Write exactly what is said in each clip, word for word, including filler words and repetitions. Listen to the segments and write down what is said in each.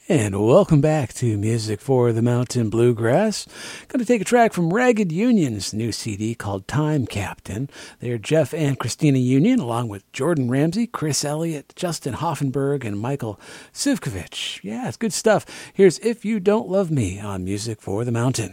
And welcome back to Music for the Mountain Bluegrass. Going to take a track from Ragged Union's new C D called Time Captain. They're Jeff and Christina Union, along with Jordan Ramsey, Chris Elliott, Justin Hoffenberg, and Michael Sivkovich. Yeah, it's good stuff. Here's If You Don't Love Me on Music for the Mountain.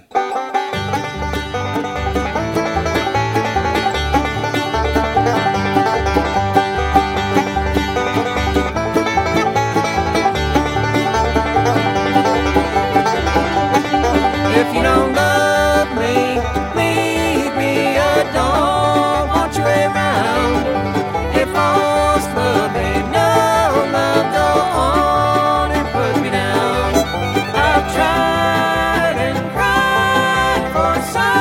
If you don't love me, leave me, I don't want you around. If false love ain't no love, go on and put me down. I've tried and cried for some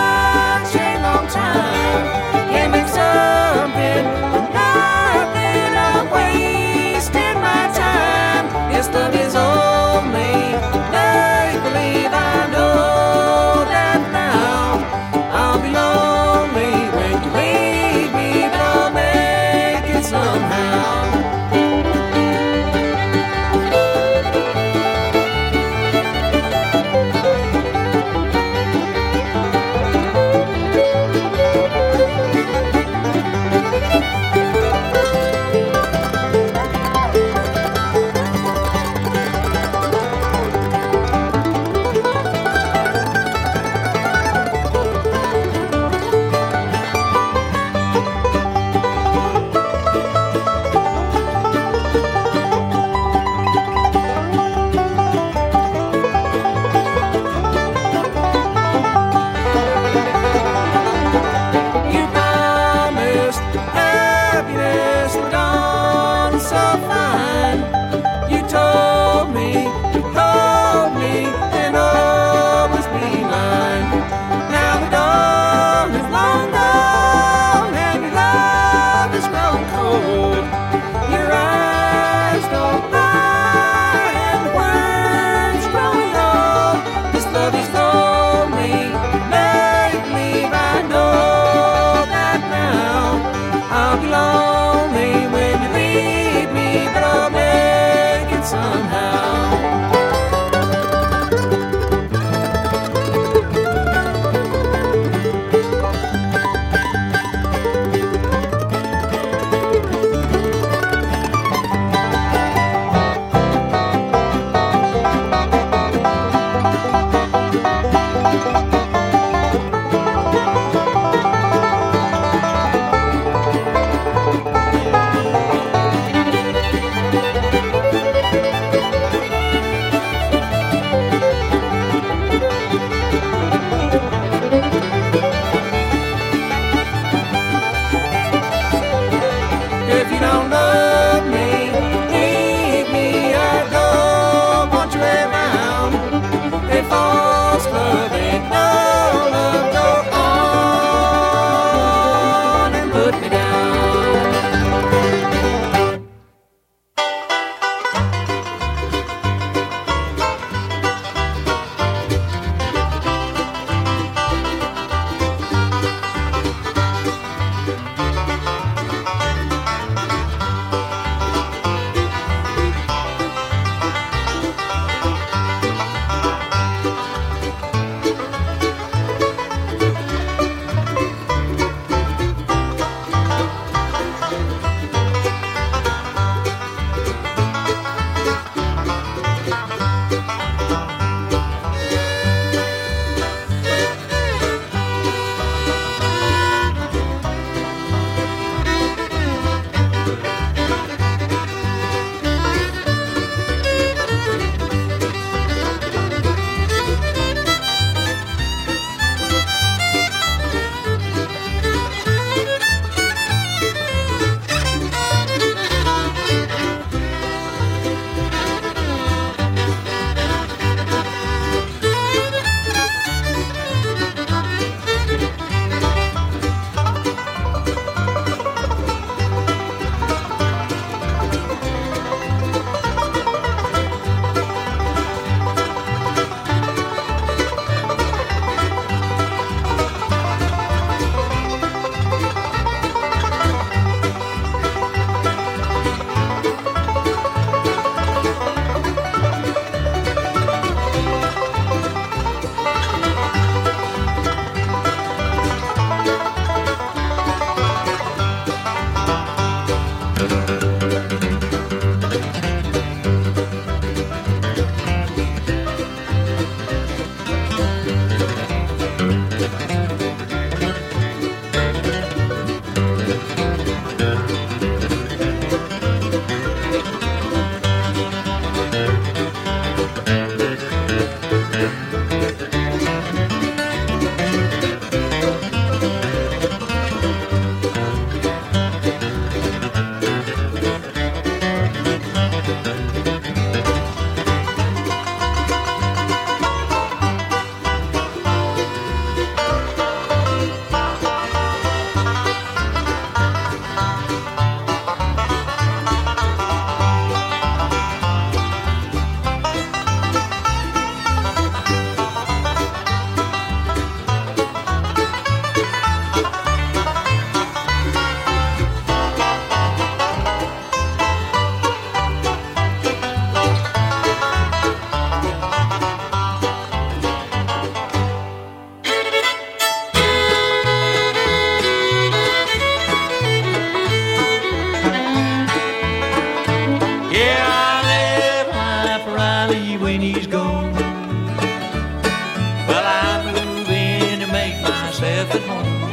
Riley when he's gone. Well, I move in to make myself at home.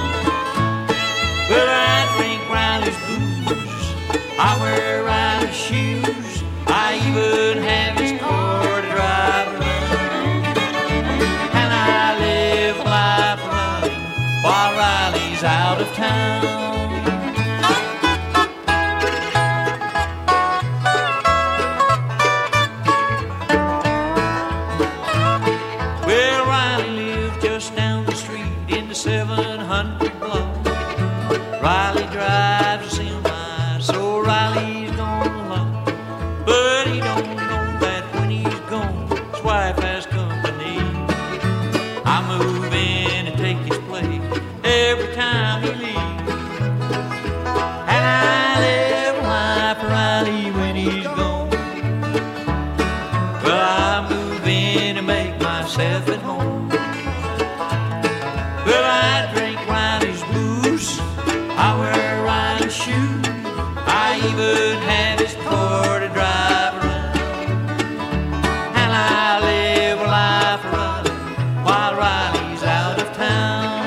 Well, I drink Riley's booze, I wear Riley's shoes, I even have his car to drive around. And I live life running while Riley's out of town. seven hundred block. Riley drives a semi, so Riley's gone along. But he don't know that when he's gone, his wife has company. I move in and take his place every time he leaves. And I live life for Riley when he's gone. Well, I move in and make myself at home. Well, I drink Riley's booze, I wear Riley's shoes, I even have his car to drive around. And I live a life running while Riley's out of town.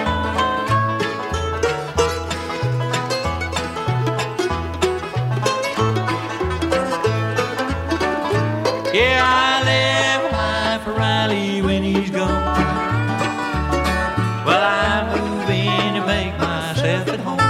Yeah, I live a life for Riley when he's gone. Well, I move in to make myself at home.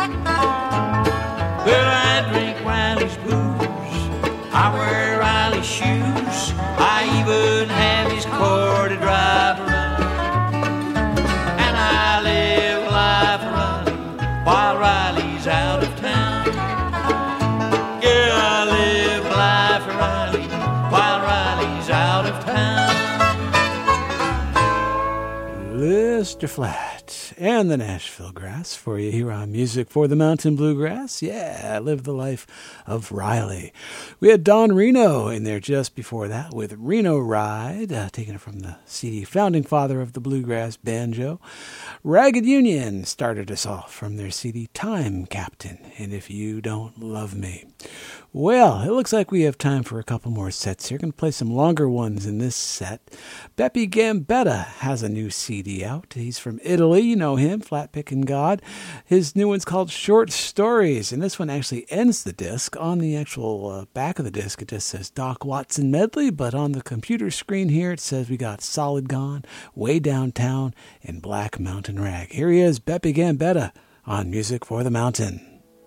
Well, I drink Riley's booze, I wear Riley's shoes, I even have his car to drive around. And I live life running while Riley's out of town. Yeah, I live life running while Riley's out of town. Mister Flat and the Nashville Grass for you here on Music for the Mountain Bluegrass. Yeah, live the life of Riley. We had Don Reno in there just before that with Reno Ride, uh, taking it from the C D founding father of the bluegrass banjo. Ragged Union started us off from their C D Time Captain, and If You Don't Love Me. Well, it looks like we have time for a couple more sets here. Going to play some longer ones in this set. Beppe Gambetta has a new C D out. He's from Italy. You know him, Flat Pickin' God. His new one's called Short Stories, and this one actually ends the disc. On the actual uh, back of the disc, it just says Doc Watson Medley, but on the computer screen here, it says we got Solid Gone, Way Downtown, and Black Mountain Rag. Here he is, Beppe Gambetta on Music for the Mountain.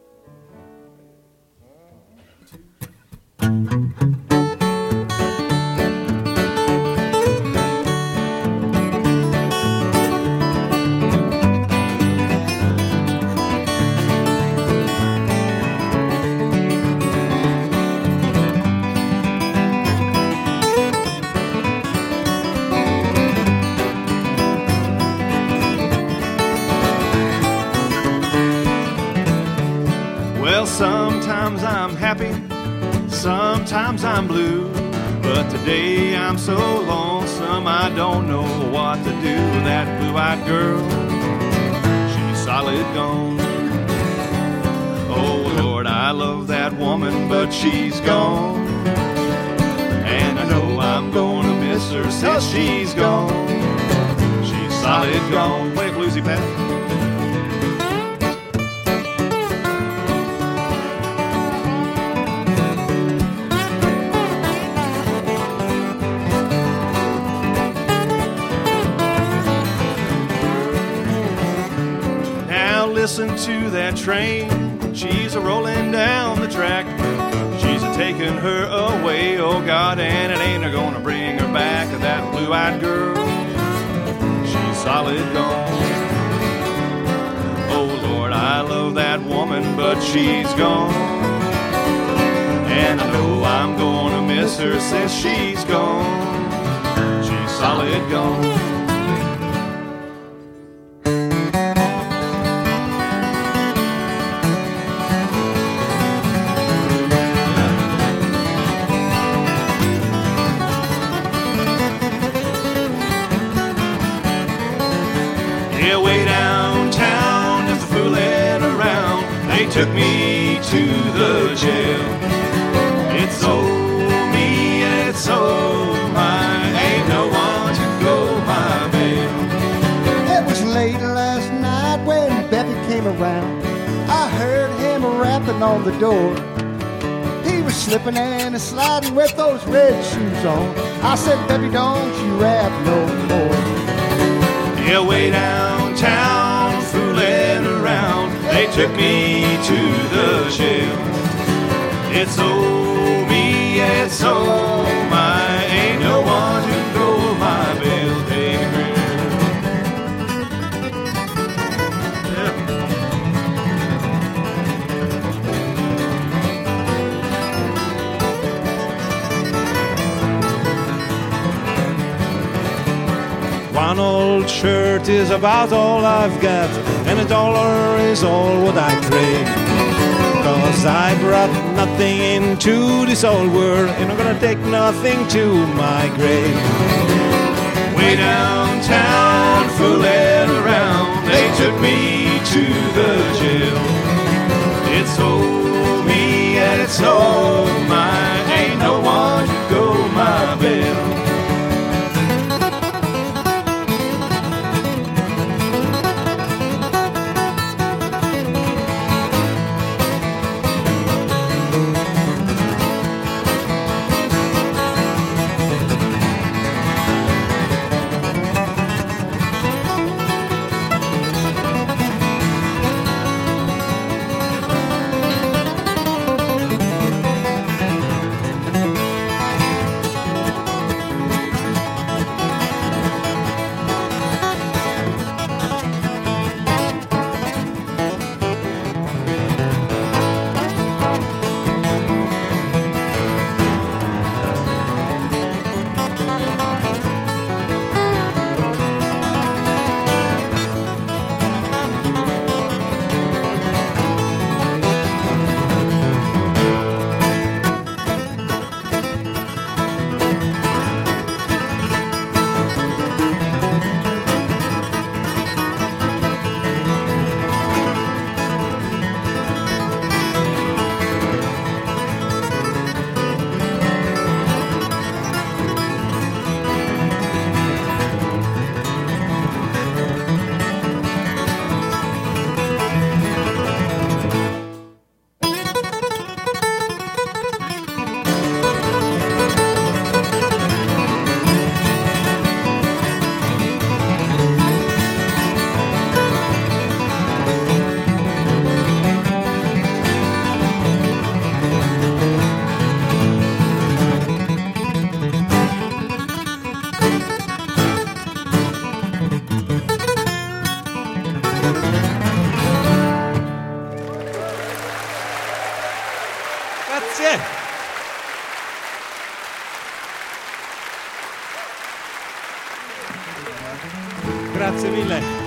Well, sometimes I'm happy, sometimes I'm blue, but today I'm so lonesome I don't know what to do. That blue-eyed girl, she's solid gone. Oh Lord, I love that woman, but she's gone. And I know I'm gonna miss her since she's gone. She's solid gone. Play it bluesy, Pat. Listen to that train, she's a-rolling down the track. She's a-taking her away, oh God, and it ain't a-gonna bring her back. That blue-eyed girl, she's solid gone. Oh Lord, I love that woman, but she's gone. And I know I'm gonna miss her since she's gone. She's solid gone. Took me to the jail. It's oh me and it's oh on the door. He was slipping and sliding with those red shoes on. I said, baby, don't you rap no more. Yeah, way downtown, fooling around, they took me to the jail. It's oh me, it's oh my, ain't no one to go my bail, baby girl. One old shirt is about all I've got, and a dollar is all what I crave. Cause I brought nothing into this old world, and I'm gonna take nothing to my grave. Way downtown, fooling around, they took me to the jail. It's oh me and it's oh my, ain't no one to go my bail. Grazie mille.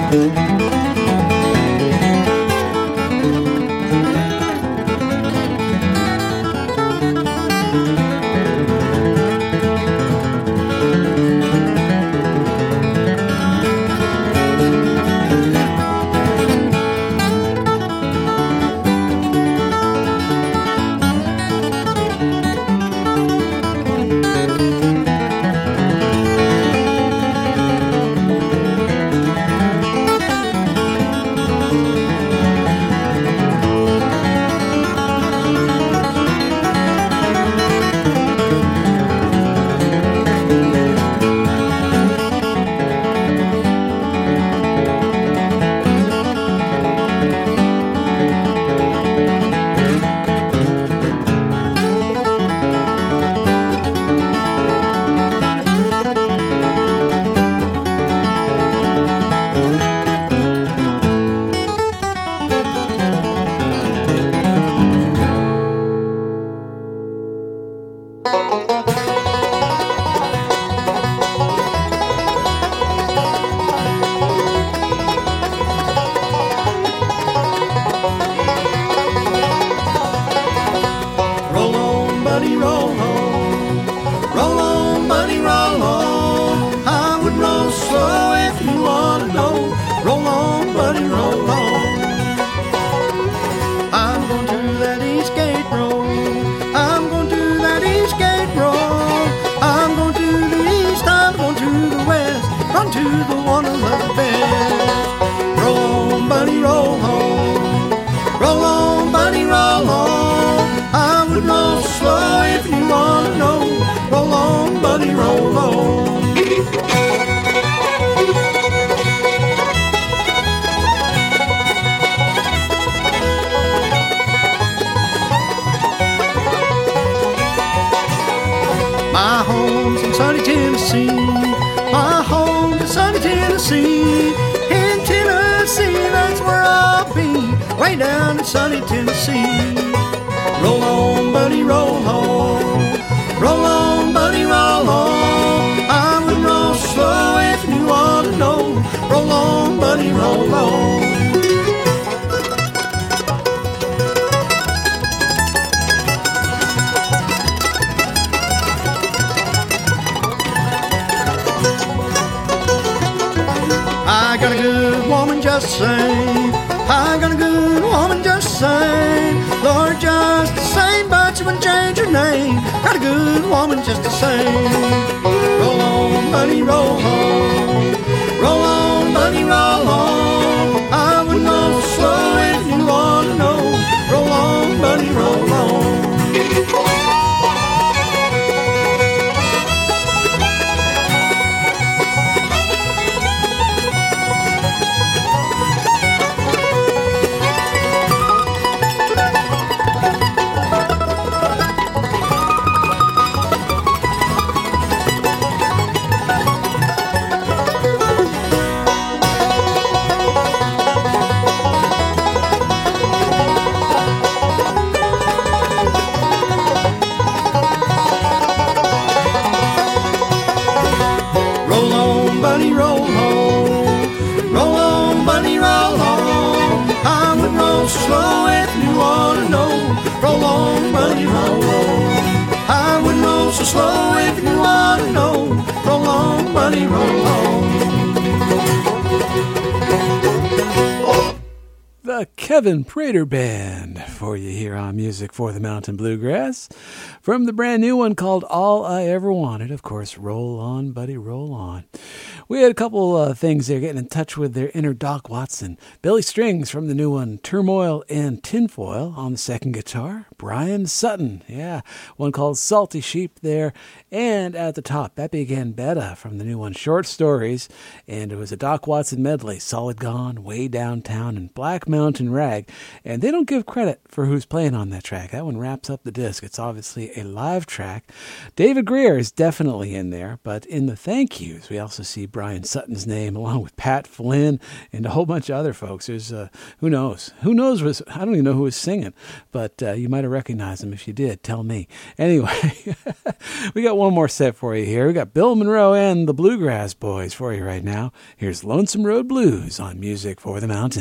Kevin Prater Band for you here on Music for the Mountain Bluegrass. From the brand new one called All I Ever Wanted, of course, Roll On, Buddy, Roll On. We had a couple uh, things there, getting in touch with their inner Doc Watson. Billy Strings from the new one, Turmoil and Tinfoil on the second guitar. Brian Sutton, yeah, one called Salty Sheep there. And at the top, Beppe Gambetta from the new one, Short Stories. And it was a Doc Watson medley, Solid Gone, Way Downtown, and Black Mountain Rag, and they don't give credit for who's playing on that track. That one wraps up the disc. It's obviously a live track. David Greer is definitely in there, but in the thank yous, we also see Brian Sutton's name along with Pat Flynn and a whole bunch of other folks. There's, uh, who knows? Who knows? Was, I don't even know who was singing, but uh, you might have recognized him. If you did, tell me. Anyway, we got one more set for you here. We got Bill Monroe and the Bluegrass Boys for you right now. Here's Lonesome Road Blues on Music for the Mountain.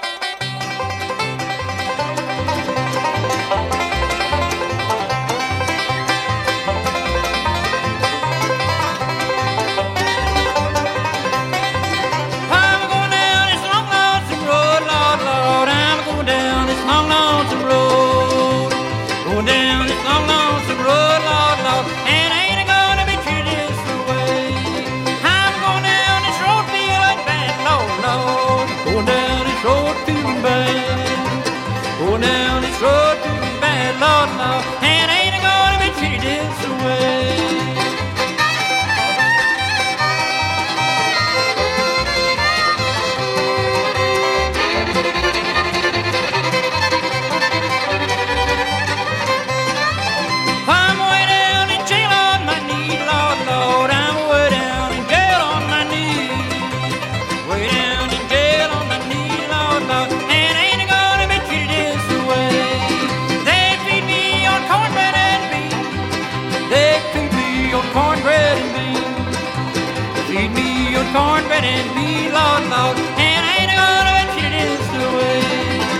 Cornbread and me, Lord, Lord, and I ain't gonna let you this away.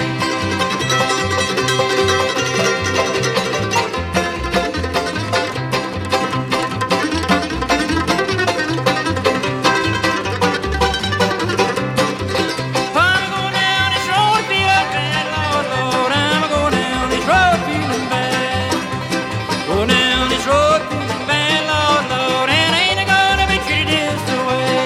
I'm going down this road feeling bad, Lord, Lord, I'm going down this road feeling bad. Going down this road feeling bad, Lord, Lord, and I ain't gonna be treated this away.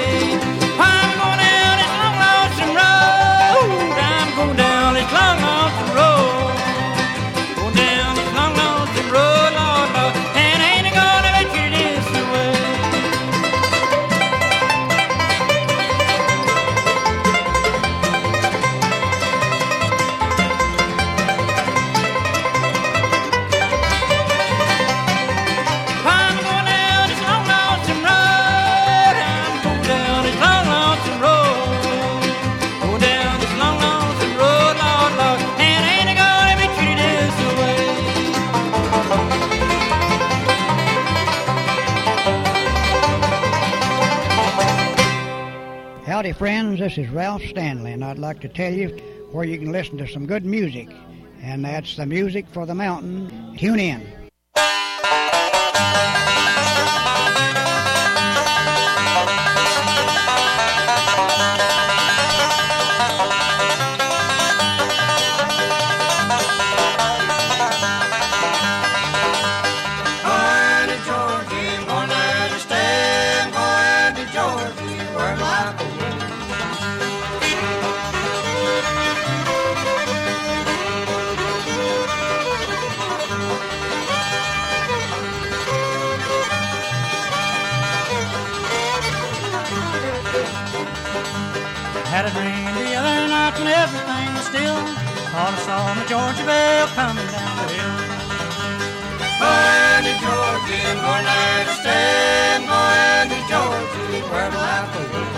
Howdy friends, this is Ralph Stanley, and I'd like to tell you where you can listen to some good music, and that's the Music for the Mountain. Tune in. Had a dream the other night when everything was still. Thought I saw my Georgia belle coming down the hill. Going to Georgia, going there to stay. Going to Georgia, where life will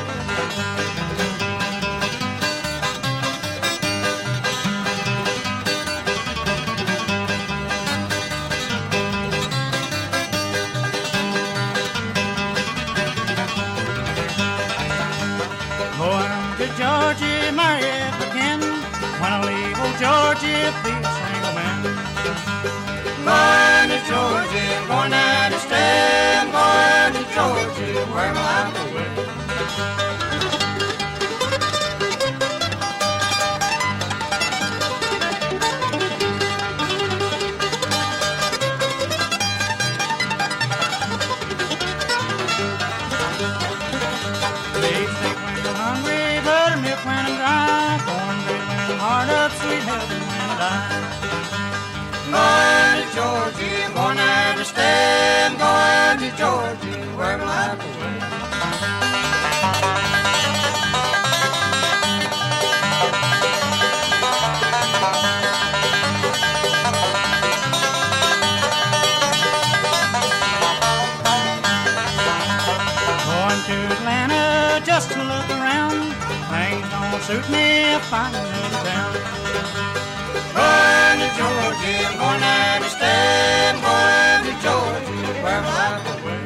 Georgia, marry if I can. When I leave old Georgia, be a single man. Going to Georgia, going there to stay. Going to Georgia, where my life will win. Sweet heaven when I die. Going to Georgia, going there to stay. Going to Georgia, where my life will win. don't suit me if I'm in town. Going to Georgia, I'm going out of state, going to Georgia, where my life will be.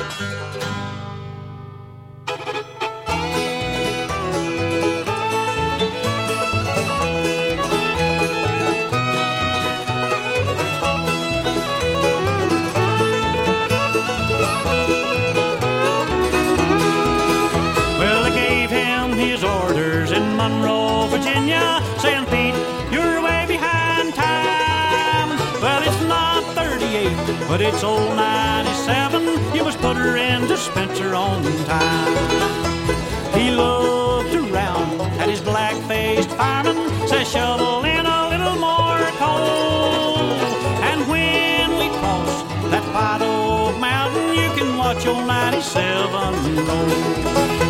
Well, they gave him his orders in Monroe, Virginia, saying, Pete, you're way behind time. Well, it's not thirty-eight, but it's old ninety-seven. You must put her into Spencer on time. He looked around at his black-faced fireman, says, shovel in a little more coal. And when we cross that White Oak Mountain, you can watch old ninety-seven roll.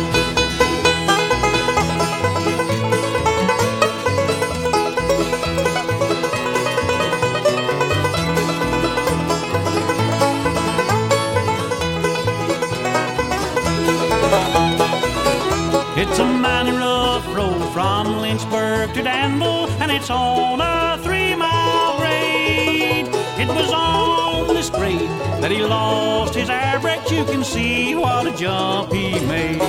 It's a mighty rough road from Lynchburg to Danville, and it's on a three-mile grade. It was on this grade that he lost his air brakes. You can see what a jump he made.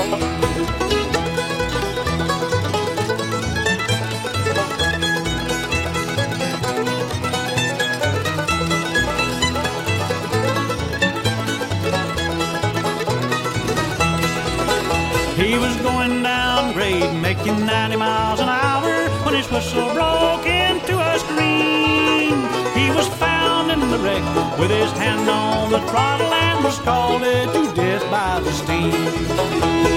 He was going down grade, making ninety miles an hour, when his whistle broke into a scream. He was found in the wreck with his hand on the throttle and was scalded to death by the steam.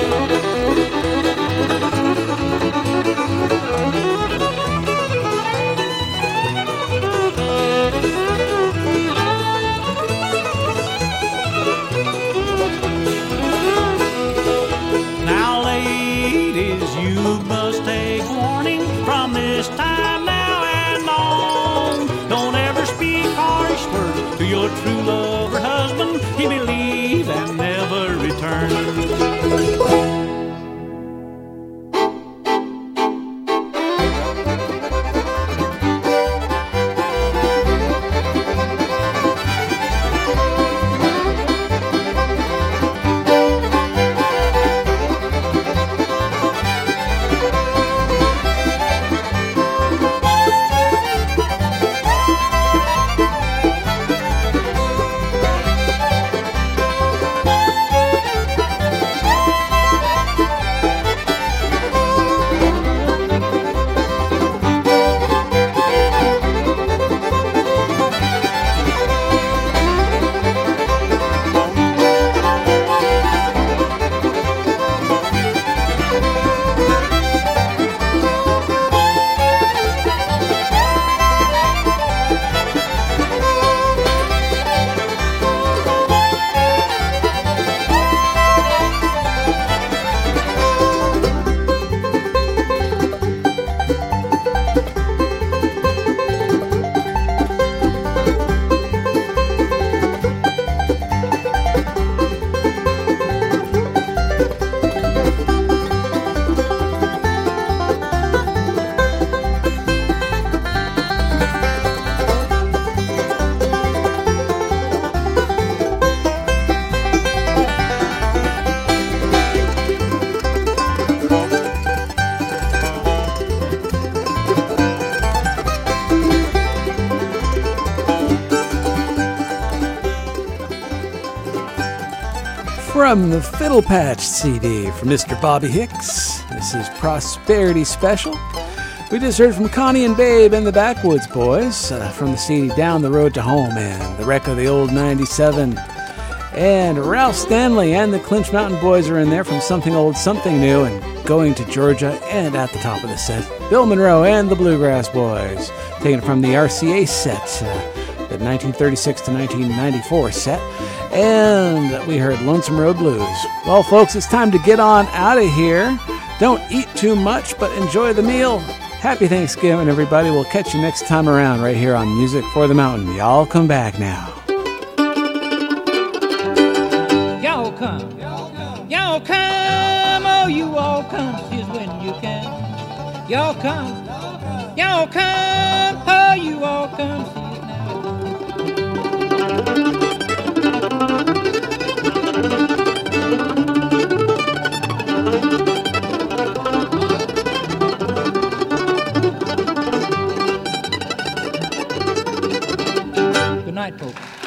You must take warning from this time now and on. Don't ever speak harsh words to your true love or husband. He may leave and never return. From the Fiddle Patch C D from Mister Bobby Hicks, this is Prosperity Special. We just heard from Connie and Babe and the Backwoods Boys uh, from the C D Down the Road to Home and the wreck of the old ninety-seven. And Ralph Stanley and the Clinch Mountain Boys are in there from Something Old, Something New and Going to Georgia. And at the top of the set, Bill Monroe and the Bluegrass Boys, taken from the R C A set, uh, the nineteen thirty-six to nineteen ninety-four set. And we heard Lonesome Road Blues. Well, folks, it's time to get on out of here. Don't eat too much, but enjoy the meal. Happy Thanksgiving, everybody. We'll catch you next time around right here on Music for the Mountain. Y'all come back now. Y'all come. Y'all come. Y'all come. Oh, you all come see us when you can. Y'all come, y'all come, oh, you all come see us now. Good night, folks.